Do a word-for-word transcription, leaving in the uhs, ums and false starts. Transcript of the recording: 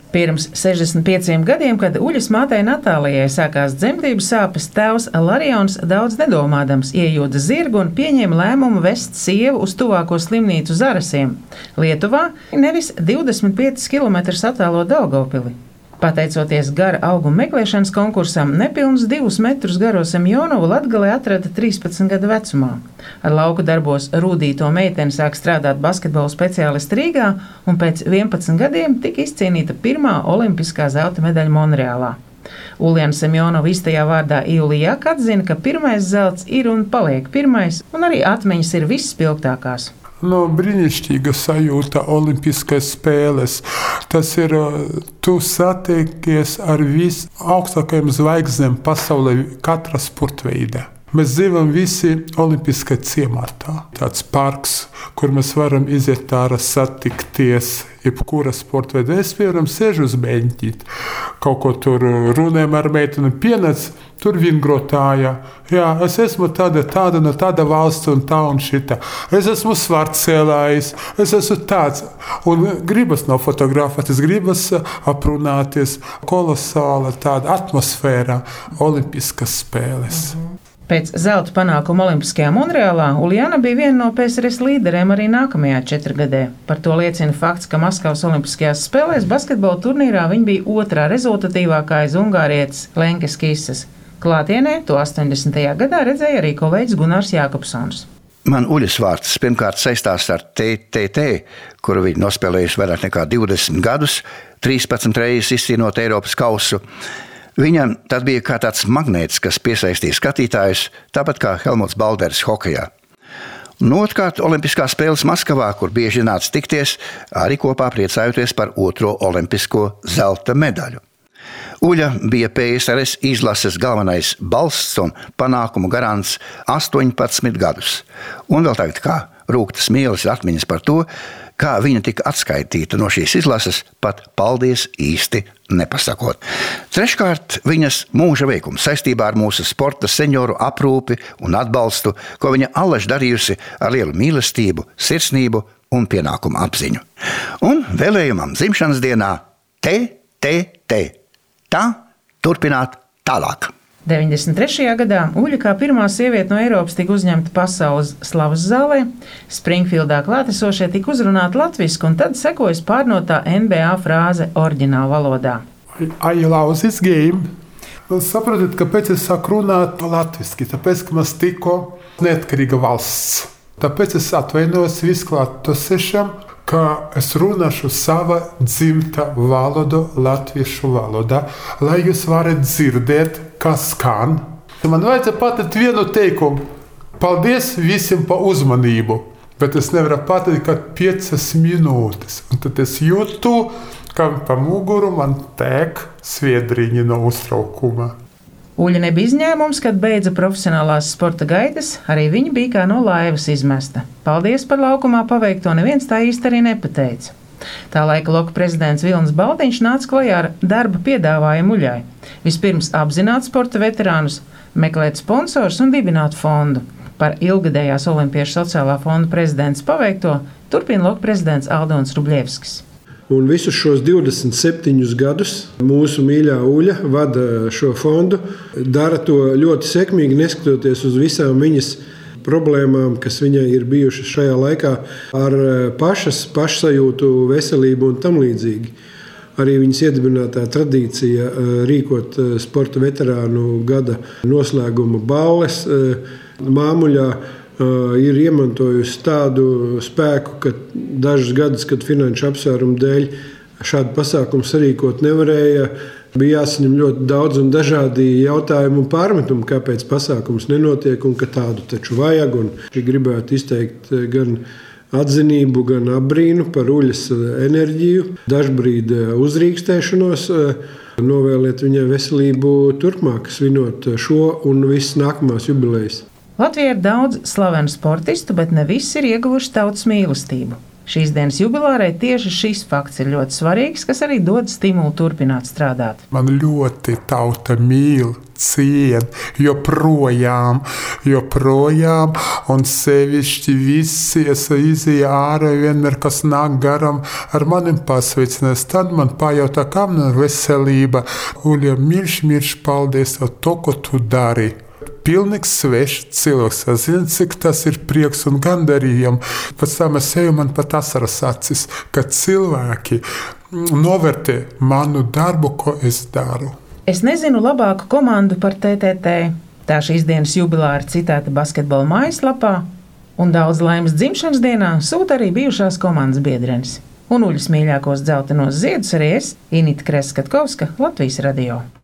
Pirms sešdesmit pieciem gadiem, kad Uļas mātei Natālijai sākās dzemdību sāpes, tēvs Larions daudz nedomādams iejūda zirgu un pieņēma lēmumu vest sievu uz tuvāko slimnīcu Zarasiem, Lietuvā, nevis divdesmit piecus kilometrus attālo Daugavpili. Pateicoties gara auguma meklēšanas konkursam, nepilnus divus metrus garo Semjonovu Latgalē atrada trīspadsmit gadu vecumā. Ar lauku darbos rūdīto meiteni sāk strādāt basketbola speciālisti Rīgā, un pēc vienpadsmit gadiem tika izcīnīta pirmā olimpiskā zelta medaļa Monreālā. Uljana Semjonova īstajā vārdā Julija atzina, ka pirmais zelts ir un paliek pirmais, un arī atmiņas ir visspilgtākās. No brīnišķīga sajūta Olimpiskās spēles. Tas ir, tu satiekies ar visaugstākajām zvaigznēm pasaulē katra sporta veidā. Mēs dzīvojam visi Olimpiskā ciematā. Tāds parks, kur mēs varam iziet ārā, satikties, jebkura sporta veidā. Es, piemēram, sēžu uz beņķīt, kaut ko tur runājam ar meiteni, pienāc, tur vingrotāja. Jā, es esmu tāda, tāda, no tāda valsts un tā un šita. Es esmu svartcēlājs, es esmu tāds. Un gribas nav fotografēt, es gribas aprunāties. Kolosāla tāda atmosfēra Olimpiskas spēles. Mhm. Pēc zelta panākuma Olimpiskajā Monreālā Uljana bija viena no P S R S līderiem arī nākamajā četrgadē. Par to liecina fakts, ka Maskavas Olimpiskajās spēlēs basketbola turnīrā viņa bija otrā rezultatīvākā aiz ungārietes Lenkes Kisas. Klātienē to astoņdesmitajā gadā redzēja arī kolēģis Gunārs Jākopsons. Man Uļas vārds pirmkārt saistās ar T T T, kuru viņa nospēlējusi vairāk nekā divdesmit gadus, trīspadsmit reizes izcīnot Eiropas kausu. Viņam tad bija kā tāds magnēts, kas piesaistīja skatītājus, tāpat kā Helmuts Balders hokejā. Un otrkārt, Olimpiskās spēles Maskavā, kur bieži nāca tikties, arī kopā priecājoties par otro olimpisko zelta medaļu. Uļa bija P S R S izlases galvenais balsts un panākumu garants astoņpadsmit gadus. Un vēl tagad kā rūktas mīlas ir atmiņas par to, kā viņa tika atskaitīta no šīs izlases, pat paldies īsti nepasakot. Treškārt, viņas mūža veikums saistībā ar mūsu sporta senioru aprūpi un atbalstu, ko viņa allaž darījusi ar lielu mīlestību, sirsnību un pienākumu apziņu. Un vēlējumam dzimšanas dienā T T T. Tā turpināt tālāk. deviņdesmit trešajā gadā Uļa kā pirmā sieviete no Eiropas tika uzņemta pasaules slavas zālē, Springfieldā klātesošie tika uzrunāti latviski, un tad sekojas pārnotā N B A frāze oriģināla valodā. I love this game. Saprotiet, kāpēc es sāku runāt latviski? Tāpēc, ka mēs tikko neatkarīga valsts. Tāpēc es atvainojos visklātosiešiem, ka es runāšu sava dzimta valodu, latviešu valodā, lai jūs varat dzirdēt, kas skan. Man vajadzēja pateikt vienu teikumu. Paldies visiem par uzmanību, bet es nevaru pateikt, ka piecas minūtes. Un tad es jūtu, ka pa muguru man tek sviedriņi no uztraukuma. Uļa nebija izņēmums, kad beidza profesionālās sporta gaitas, arī viņa bija kā no laivas izmesta. Paldies par laukumā paveikto, neviens tā īsti arī nepateica. Tā laika loka prezidents Vilnis Baltiņš nāca klajā ar darba piedāvājumu Uļai. Vispirms apzināt sporta veterānus, meklēt sponsors un dibināt fondu. Par ilgadējās Olimpiešu sociālā fonda prezidents paveikto turpina loka prezidents Aldons Rubļevskis. Un visus šos divdesmit septiņus gadus mūsu mīļā Uļa vada šo fondu, dara to ļoti sekmīgi, neskatoties uz visām viņas problēmām, kas viņai ir bijušas šajā laikā ar pašas pašsajūtu, veselību un tam līdzīgi. Arī viņas iedibinātā tradīcija rīkot sporta veterānu gada noslēguma balles Māmuļā ir iemantojusi tādu spēku, ka dažus gadus, kad finanšu apsvērumu dēļ šādu pasākumu sarīkot nevarēja, bija jāsaņem ļoti daudz un dažādi jautājumi un pārmetumi, kāpēc pasākums nenotiek un ka tādu taču vajag. Un gribētu izteikt gan atzinību, gan apbrīnu par Uļas enerģiju, dažbrīd uzrīkstēšanos, novēliet viņai veselību turpmāk, svinot šo un visas nākamās jubilejas. Latvijā ir daudz slavenu sportistu, bet ne visi ir ieguvuši tautas mīlestību. Šīs dienas jubilārai tieši šis fakts ir ļoti svarīgs, kas arī dod stimulu turpināt strādāt. Man ļoti tauta mīl, cien, joprojām, joprojām, un sevišķi visi, es izēju ārā, vienmēr, kas nāk garam, ar manim pasveicinās, tad man pajautā, kā man ir veselība. Uļa, mīļš, mīļš, paldies par to, ko tu dari. Pilnīgs svešs cilvēks. Es zinu, cik tas ir prieks un gandarījums. Pēc tam es eju, man pat asaras acis, ka cilvēki novērtē manu darbu, ko es daru. Es nezinu labāku komandu par T T T. Tā šīs dienas jubilāra citāta basketbola mājaslapā, un daudz laimes dzimšanas dienā sūta arī bijušās komandas biedrenes. Un Uļas mīļākos dzeltenos ziedus arī es, Inita Kreskatkovska, Latvijas radio.